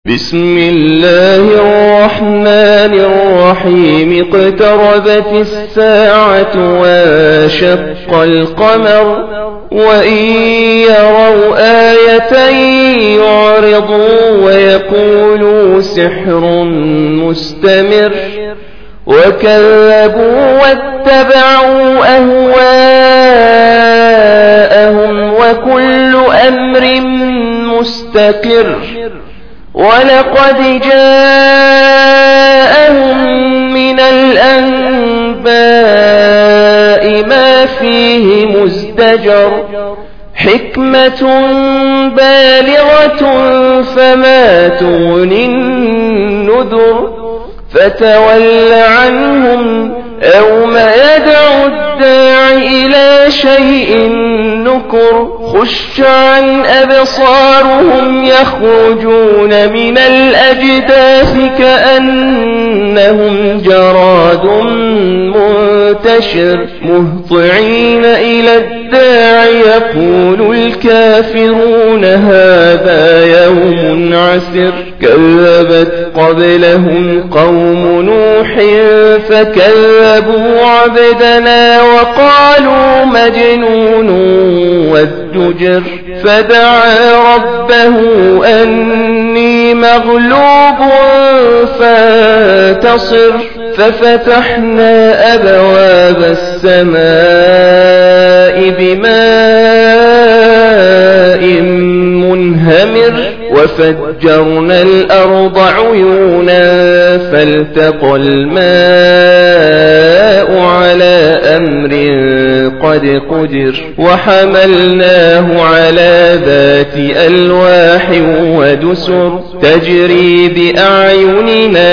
بسم الله الرحمن الرحيم. اقتربت الساعة وانشق القمر وإن يروا آية يعرضوا ويقولوا سحر مستمر وكذبوا واتبعوا أهواءهم وكل أمر مستقر ولقد جاءهم من الأنباء ما فيه مزدجر حكمة بالغة فما تغني النذر فتول عنهم يوم يدعو الداع إلى شيء نكر خش عن أبصارهم يخرجون من الأجداث كأنهم جراد منتشر مهطعين إلى الداع يقول الكافرون هذا يوم عسر كذبت قبلهم قوم نوح فكذبوا عبدنا وقالوا مجنون وازدجر فدعا ربه أني مغلوب فانتصر ففتحنا أبواب السماء بماء منهمر وفجرنا الأرض عيونا فالتقى الماء على أمر قد قدر وحملناه على ذات ألواح ودسر تجري بأعيننا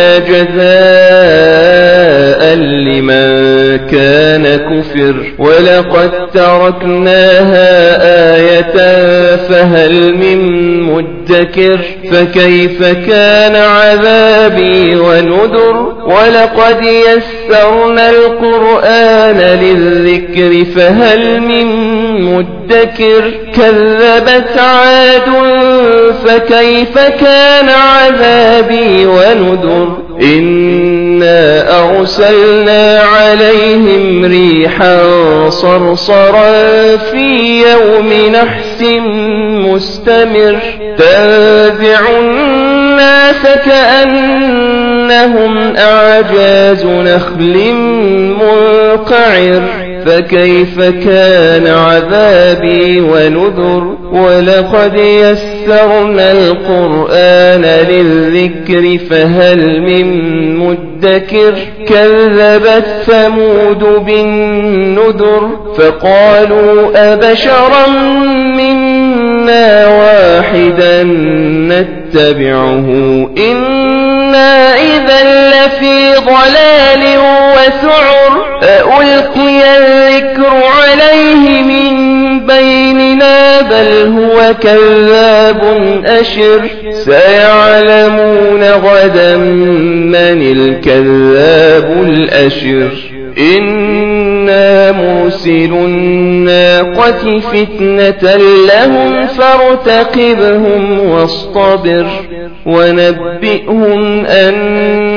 جزاء لمن كان كفر ولقد تركناها آية فهل من مدكر فكيف كان عذابي ونذر ولقد يسرنا القرآن للذكر فهل من مدكر كذبت عاد فكيف كان عذابي ونذر إنا أرسلنا عليهم ريحا صرصرا في يوم نحس مستمر تنزع الناس كأنهم أعجاز نخل منقعر فكيف كان عذابي ونذر ولقد يسرنا القرآن للذكر فهل من مدكر كذبت ثمود بالنذر فقالوا أبشرا منا واحدا نتبعه إنا إذا لفي ضلال وسعر ألقي الذكر عليه من بيننا بل هو كذاب أشر سيعلمون غدا من الكذاب الأشر إنا مرسل الناقة فتنة لهم فارتقبهم واصطبر ونبئهم أن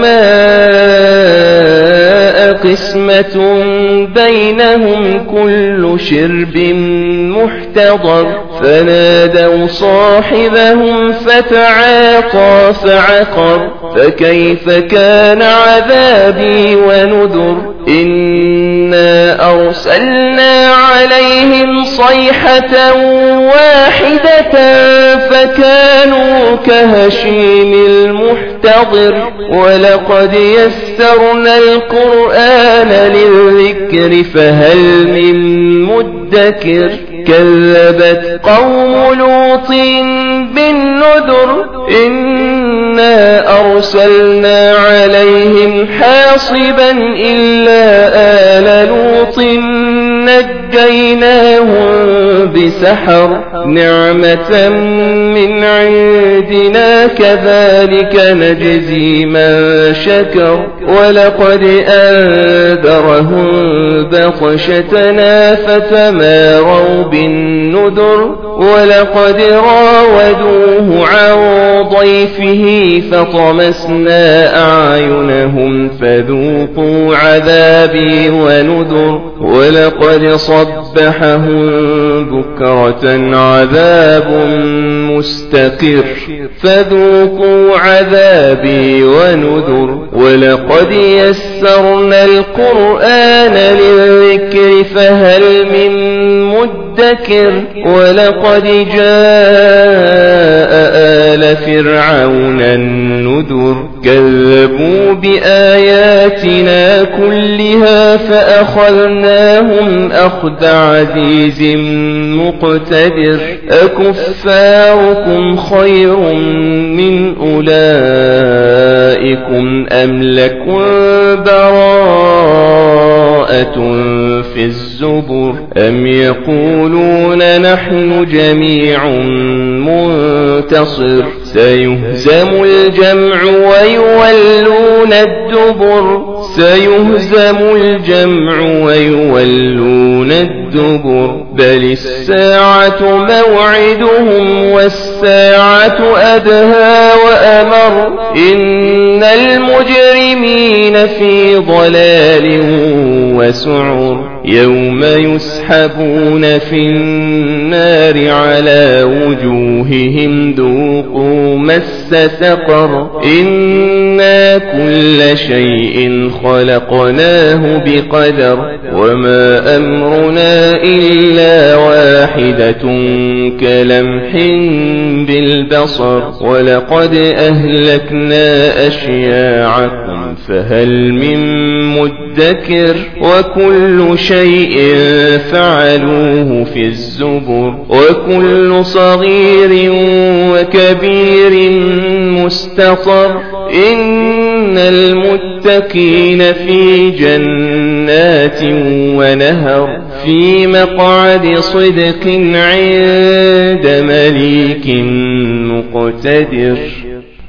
الماء قسمة بينهم كل شرب محتضر فنادوا صاحبهم فتعاطى فعقر فكيف كان عذابي ونذر إنا أرسلنا عليهم صيحة واحدة فكانوا كهشيم المحتضر ولقد يسرنا القرآن للذكر فهل من مدكر كذبت قوم لوط بالنذر إنا أرسلنا عليهم حاصبا إلا آل لوط نجيناهم بسحر نعمة من عندنا كذلك نجزي من شكر ولقد أنذرهم بطشتنا فتماروا بالنذر ولقد راودوه عن ضيفه فطمسنا أعينهم فذوقوا عذابي ونذر ولقد صبحهم بكرة عذاب مستقر فذوقوا عذابي ونذر ولقد يسرنا القرآن للذكر فهل من مدكر ولقد جاء آل فرعون النذر كذبوا بآياتنا كلها فأخذناهم أخذ عزيز مقتدر أكفاركم خير من أولئكم أم لكم براءة في الزبر أم يقولون نحن جميع منتصر سيهزم الجمع ويولون الدبر سيهزم الجمع ويولون الدبر بل الساعة موعدهم والساعة أدهى وأمر إن المجرمين في ضلال وسعر يوم يسحبون في النار على وجوههم ذوقوا مس سقر إنا كل شيء خلقناه بقدر وما أمرنا إلا واحدة كلمح بالبصر ولقد أهلكنا أشياعكم فهل من مدكر وكل شيء فعلوه في الزبر وكل صغير وكبير مستطر إن المتقين في جنات ونهر في مقعد صدق عند مليك مقتدر